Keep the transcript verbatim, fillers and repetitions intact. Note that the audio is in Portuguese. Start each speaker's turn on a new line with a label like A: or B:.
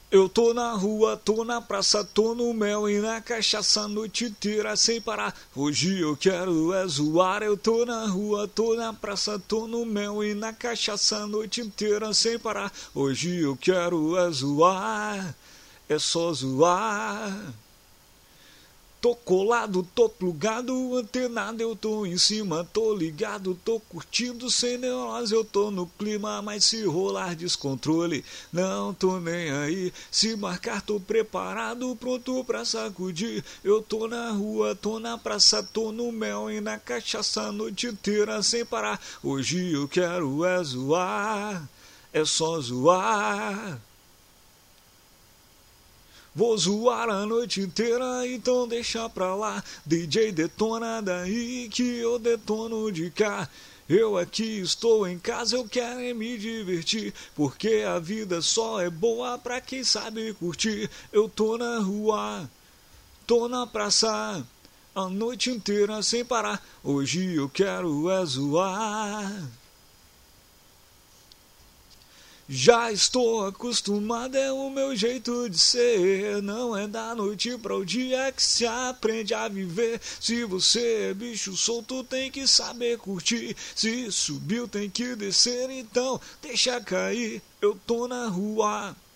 A: Eu tô na rua, tô na praça, tô no mel e na cachaça a noite inteira sem parar. Hoje eu quero é zoar. Eu tô na rua, tô na praça, tô no mel e na cachaça a noite inteira sem parar. Hoje eu quero é zoar, é só zoar. Tô colado, tô plugado, antenado, eu tô em cima, tô ligado, tô curtindo sem neurose, eu tô no clima, mas se rolar descontrole, não tô nem aí. Se marcar, tô preparado, pronto pra sacudir. Eu tô na rua, tô na praça, tô no mel e na cachaça a noite inteira sem parar. Hoje eu quero é zoar, é só zoar. Vou zoar a noite inteira, então deixa pra lá. D J detona daí que eu detono de cá. Eu aqui estou em casa, eu quero é me divertir, porque a vida só é boa pra quem sabe curtir. Eu tô na rua, tô na praça, a noite inteira sem parar. Hoje eu quero é zoar. Já estou acostumado, é o meu jeito de ser. Não é da noite para o dia que se aprende a viver. Se você é bicho solto, tem que saber curtir. Se subiu, tem que descer, então deixa cair. Eu tô na rua,